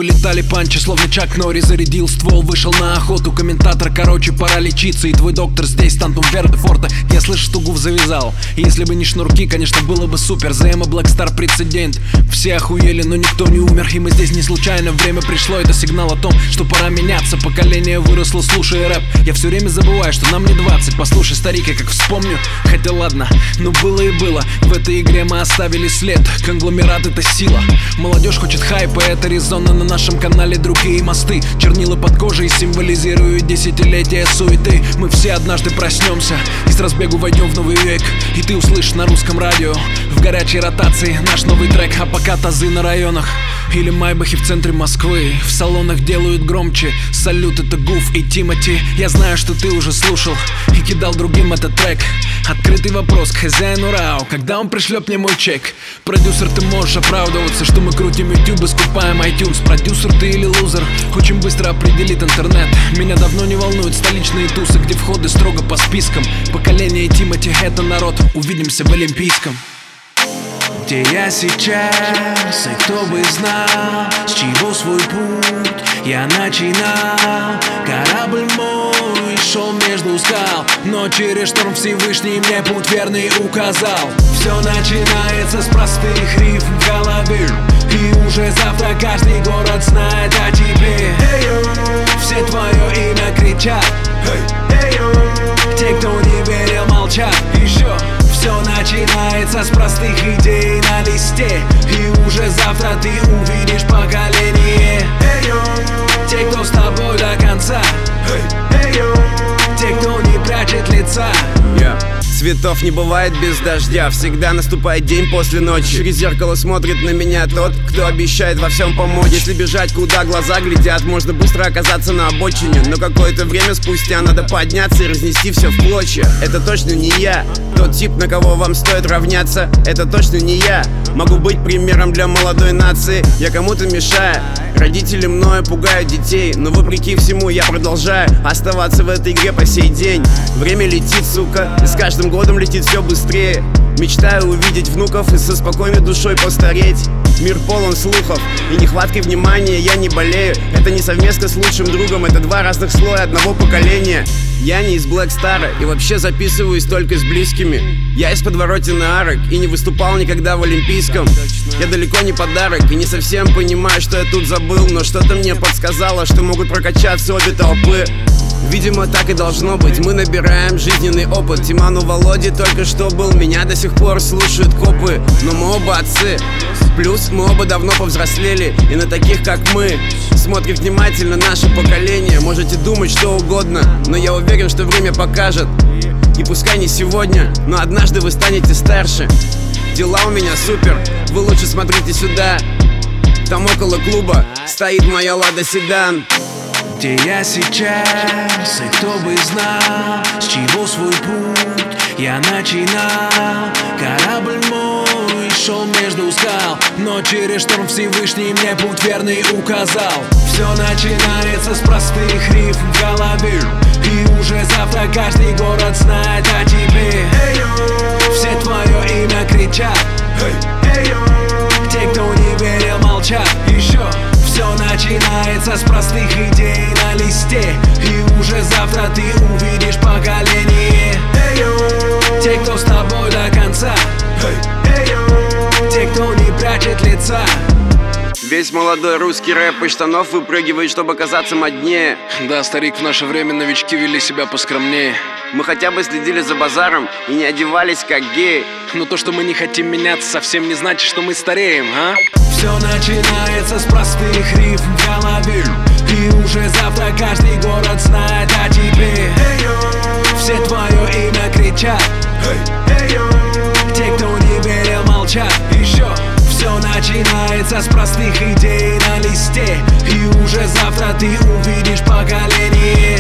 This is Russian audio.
вылетали панчи, словно Чак Норри зарядил ствол, вышел на охоту. Комментатор, короче, пора лечиться. И твой доктор здесь, Тантум Вердефорта. Я слышу, что гуф завязал. И если бы не шнурки, конечно, было бы супер. The Emo Black Star прецедент. Все охуели, но никто не умер. И мы здесь не случайно, время пришло. Это сигнал о том, что пора меняться. Поколение выросло, слушая рэп. Я все время забываю, что нам не 20. Послушай, старик, я как вспомню. Хотя ладно, но было и было. В этой игре мы оставили след. Конгломерат — это сила. Молодежь хочет хайпа, это резонно. На нашем канале другие мосты. Чернила под кожей символизируют десятилетия суеты. Мы все однажды проснемся и с разбегу войдем в новый век. И ты услышишь на русском радио в горячей ротации наш новый трек. А пока тазы на районах или майбахи в центре Москвы. В салонах делают громче. Салют, это Гуф и Тимати. Я знаю, что ты уже слушал и кидал другим этот трек. Открытый вопрос к хозяину Рау: когда он пришлет мне мой чек? Продюсер, ты можешь оправдываться, что мы крутим YouTube и скупаем iTunes. Продюсер ты или лузер? Очень быстро определит интернет. Меня давно не волнуют столичные тусы, где входы строго по спискам. Поколение Тимати — это народ. Увидимся в Олимпийском. Где я сейчас, и кто бы знал, с чего свой путь я начинал. Корабль мой шел между скал, но через шторм Всевышний мне путь верный указал. Все начинается с простых рифм в голове, и уже завтра каждый город знает о тебе. Все твое имя кричат, те, кто не верил, молчат. Еще все начинается с простых идей на листе, и уже завтра ты увидишь поколение. Те, кто с тобой до конца, те, кто не прячет лица. Цветов не бывает без дождя, всегда наступает день после ночи. Через зеркало смотрит на меня тот, кто обещает во всем помочь. Если бежать, куда глаза глядят, можно быстро оказаться на обочине. Но какое-то время спустя надо подняться и разнести все в клочья. Это точно не я, тот тип, на кого вам стоит равняться. Это точно не я, могу быть примером для молодой нации. Я кому-то мешаю, родители мною пугают детей, но вопреки всему я продолжаю оставаться в этой игре по сей день. Время летит, сука, и с каждым годом летит все быстрее. Мечтаю увидеть внуков и со спокойной душой постареть. Мир полон слухов и нехваткой внимания я не болею. Это не совместно с лучшим другом, это два разных слоя одного поколения. Я не из Black Star и вообще записываюсь только с близкими. Я из подворотен арок и не выступал никогда в Олимпийском. Я далеко не подарок и не совсем понимаю, что я тут забыл, но что-то мне подсказало, что могут прокачаться обе толпы. Видимо, так и должно быть, мы набираем жизненный опыт. Тиману Володе только что был, меня до сих пор слушают копы. Но мы оба отцы, плюс мы оба давно повзрослели, и на таких как мы смотрит внимательно наше поколение. Можете думать что угодно, но я уверен, что время покажет. И пускай не сегодня, но однажды вы станете старше. Дела у меня супер, вы лучше смотрите сюда. Там около клуба стоит моя Лада Седан. Где я сейчас, и кто бы знал, с чего свой путь я начинал. Корабль мой шел между скал, но через шторм Всевышний мне путь верный указал. Все начинается с простых рифм в голове, и уже завтра каждый город знает о тебе. Все твое имя кричат, те, кто не верил, молчат. Еще все начинается с простых идей на листе, и уже завтра ты увидишь поколение. Те, кто с тобой до конца, те, кто не прячет лица. Весь молодой русский рэп из штанов выпрыгивает, чтобы казаться моднее. Да, старик, в наше время новички вели себя поскромнее. Мы хотя бы следили за базаром и не одевались как геи. Но то, что мы не хотим меняться, совсем не значит, что мы стареем, а? Все начинается с простых рифм в голове, и уже завтра каждый город знает о тебе. Все твое имя кричат, те, кто не верил, молчат. Еще все начинается с простых идей на листе, и уже завтра ты увидишь поколение.